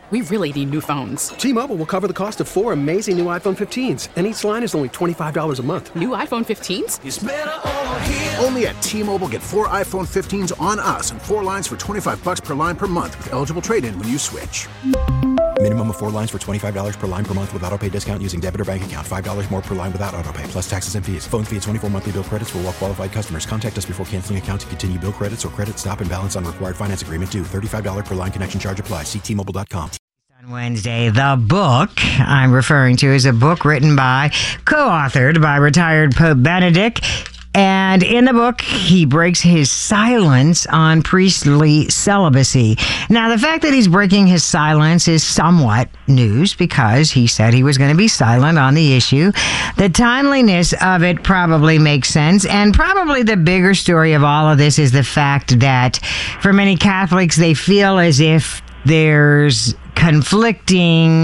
We really need new phones. T-Mobile will cover the cost of 4 amazing new iPhone 15s, and each line is only $25 a month. New iPhone 15s? It's better over here. Only at T-Mobile, get 4 iPhone 15s on us and 4 lines for $25 per line per month with eligible trade-in when you switch. Minimum of 4 lines for $25 per line per month with autopay discount using debit or bank account. $5 more per line without autopay, plus taxes and fees. Phone fee at 24 monthly bill credits for well-qualified customers. Contact us before canceling account to continue bill credits or credit stop and balance on required finance agreement due. $35 per line connection charge applies. See T-Mobile.com. On Wednesday, the book I'm referring to is a book written by, co-authored by retired Pope Benedict. And in the book, he breaks his silence on priestly celibacy. Now, the fact that he's breaking his silence is somewhat news because he said he was going to be silent on the issue. The timeliness of it probably makes sense. And probably the bigger story of all of this is the fact that for many Catholics, they feel as if there's conflicting,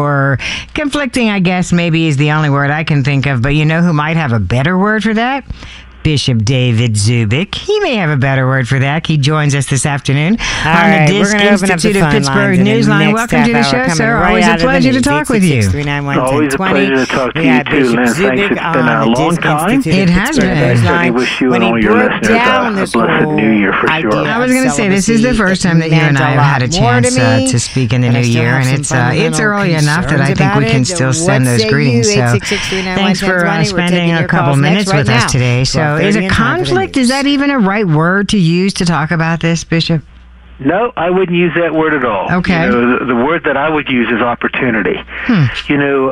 I guess maybe is the only word I can think of, but you know who might have a better word for that? Bishop David Zubik. He may have a better word for that. He joins us this afternoon on the Disc Institute of Pittsburgh Newsline. Welcome to the show, sir. Always a pleasure to talk with you. Always a pleasure to talk to you too, Lynn. Thanks. It's been a long time. It has been. I certainly wish you and all your listeners a blessed New Year for sure. I was going to say, this is the first time that you and I have had a chance to speak in the new year, and it's early enough that I think we can still send those greetings. So thanks for spending a couple minutes with us today. So is a conflict, is that even a right word to use to talk about this, Bishop? No, I wouldn't use that word at all. Okay. You know, the word that I would use is opportunity. You know,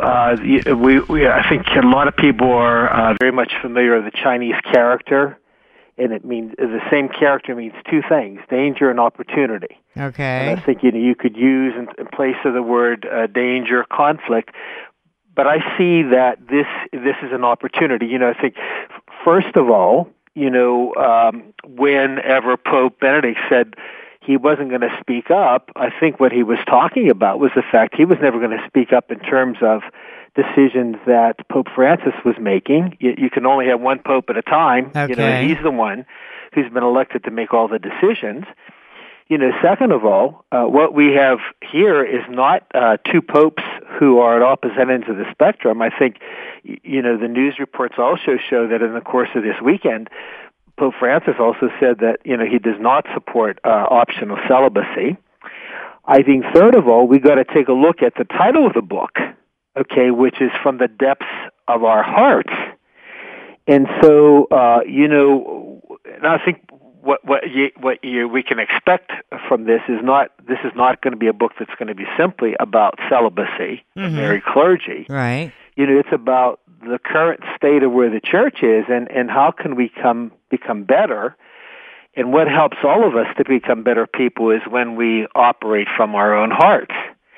I think a lot of people are very much familiar with the Chinese character, and it means the same character means two things: danger and opportunity. Okay. And I think you could use in place of the word danger, conflict. But I see that this is an opportunity. You know, I think first of all, you know, whenever Pope Benedict said he wasn't going to speak up, I think what he was talking about was the fact he was never going to speak up in terms of decisions that Pope Francis was making. You can only have one pope at a time. Okay. You know, he's the one who's been elected to make all the decisions. You know, second of all, what we have here is not two popes who are at opposite ends of the spectrum. I think, you know, the news reports also show that in the course of this weekend, Pope Francis also said that, you know, he does not support optional celibacy. I think, third of all, we got to take a look at the title of the book, okay, which is From the Depths of Our Hearts. And so, you know, and I think what we can expect from this is not going to be a book that's going to be simply about celibacy, married clergy. Right. You know, it's about the current state of where the church is and how can we become better. And what helps all of us to become better people is when we operate from our own hearts.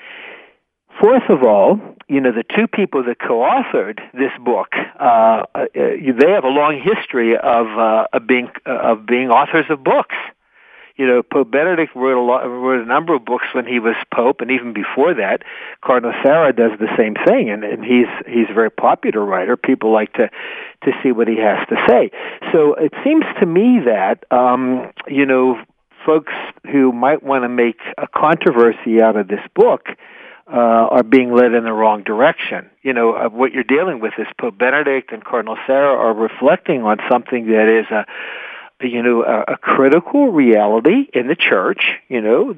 Fourth of all, you know, the two people that co-authored this book, they have a long history of being authors of books. You know, Pope Benedict wrote a number of books when he was Pope, and even before that, Cardinal Sarah does the same thing, and he's a very popular writer. People like to see what he has to say. So it seems to me that you know, folks who might want to make a controversy out of this book are being led in the wrong direction. You know, what you're dealing with is Pope Benedict and Cardinal Sarah are reflecting on something that is a critical reality in the church. You know,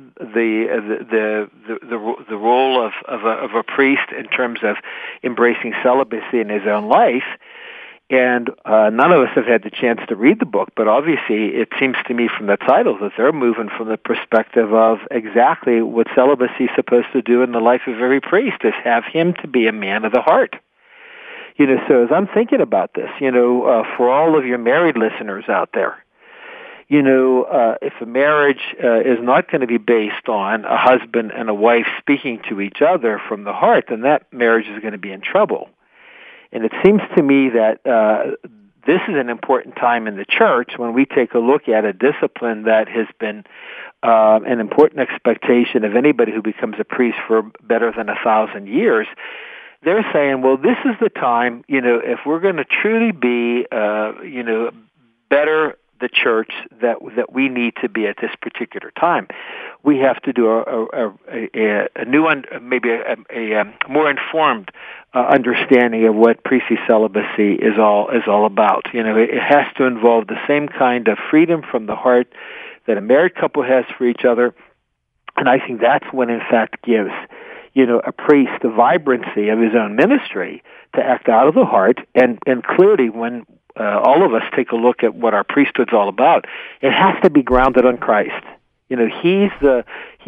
the role of a priest in terms of embracing celibacy in his own life. And none of us have had the chance to read the book, but obviously it seems to me from the title that they're moving from the perspective of exactly what celibacy is supposed to do in the life of every priest, is have him to be a man of the heart. You know, so as I'm thinking about this, you know, for all of your married listeners out there, you know, if a marriage is not going to be based on a husband and a wife speaking to each other from the heart, then that marriage is going to be in trouble. And it seems to me that this is an important time in the church when we take a look at a discipline that has been an important expectation of anybody who becomes a priest for better than 1,000 years. They're saying, well, this is the time, you know, if we're going to truly be, you know, better the church that we need to be at this particular time. we have to do a new one, maybe a more informed understanding of what priestly celibacy is all about. It has to involve the same kind of freedom from the heart that a married couple has for each other, and I think that's what in fact gives a priest the vibrancy of his own ministry to act out of the heart, and clearly when all of us take a look at what our priesthood's all about, it has to be grounded on Christ. He's the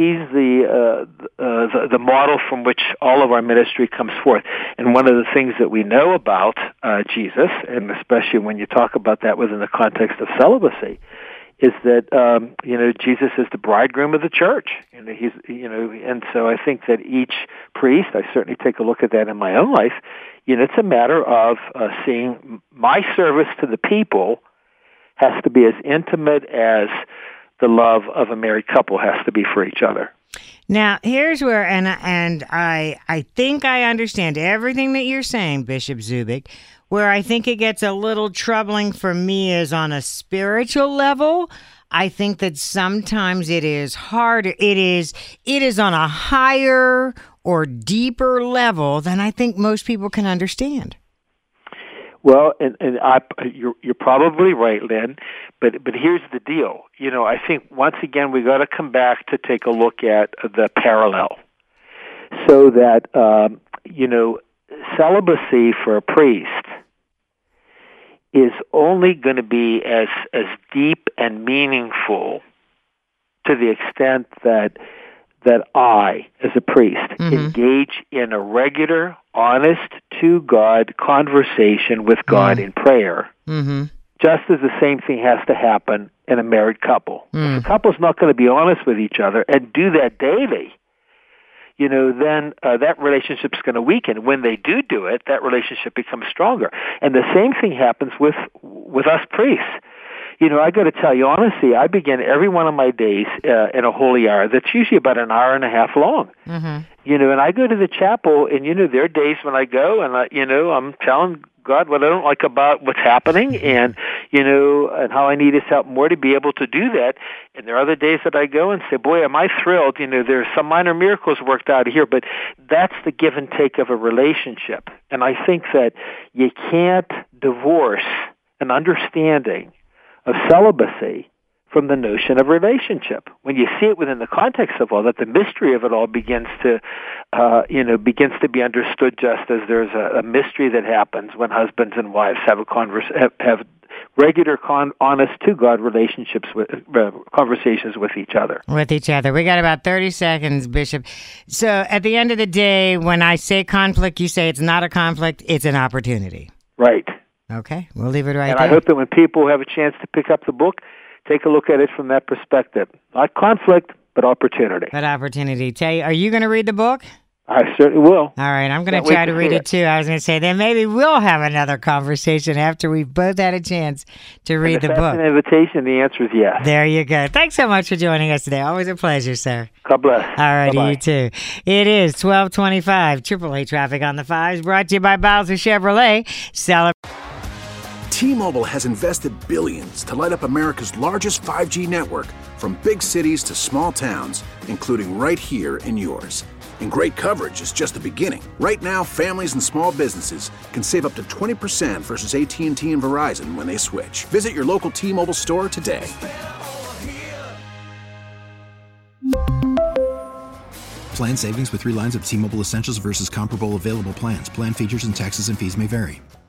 model from which all of our ministry comes forth. And one of the things that we know about Jesus, and especially when you talk about that within the context of celibacy, is that Jesus is the bridegroom of the church. And so I think that each priest, I certainly take a look at that in my own life. It's a matter of seeing my service to the people has to be as intimate as the love of a married couple has to be for each other. Now, here's where, and I think I understand everything that you're saying, Bishop Zubik. Where I think it gets a little troubling for me is on a spiritual level. I think that sometimes it is harder. It is on a higher or deeper level than I think most people can understand. Well, you're probably right, Lynn. But here's the deal. I think once again we got to come back to take a look at the parallel, so that celibacy for a priest is only going to be as deep and meaningful to the extent that I, as a priest, engage in a regular, honest, to God conversation with God in prayer. Just as the same thing has to happen in a married couple. If the couple's not going to be honest with each other and do that daily, then that relationship's going to weaken. When they do it, that relationship becomes stronger. And the same thing happens with us priests. I got to tell you honestly, I begin every one of my days in a holy hour that's usually about an hour and a half long. And I go to the chapel, and there are days when I go and I'm telling God what I don't like about what's happening, and and how I need His help more to be able to do that. And there are other days that I go and say, boy, am I thrilled. There's some minor miracles worked out here, but that's the give and take of a relationship. And I think that you can't divorce an understanding of celibacy from the notion of relationship. When you see it within the context of all that, the mystery of it all begins to be understood. Just as there's a mystery that happens when husbands and wives have regular, honest to God relationships with conversations with each other. With each other. We got about 30 seconds, Bishop. So at the end of the day, when I say conflict, you say it's not a conflict; it's an opportunity. Right. Okay, we'll leave it right and there. I hope that when people have a chance to pick up the book, take a look at it from that perspective. Not conflict, but opportunity. But opportunity. Tay, are you going to read the book? I certainly will. All right, I'm going to try to read it too. I was going to say, then maybe we'll have another conversation after we've both had a chance to read the book. If that's an invitation, the answer is yes. There you go. Thanks so much for joining us today. Always a pleasure, sir. God bless. All righty, you too. It is 12:25. AAA Traffic on the Fives, brought to you by Bowser Chevrolet. T-Mobile has invested billions to light up America's largest 5G network, from big cities to small towns, including right here in yours. And great coverage is just the beginning. Right now, families and small businesses can save up to 20% versus AT&T and Verizon when they switch. Visit your local T-Mobile store today. Plan savings with 3 lines of T-Mobile Essentials versus comparable available plans. Plan features and taxes and fees may vary.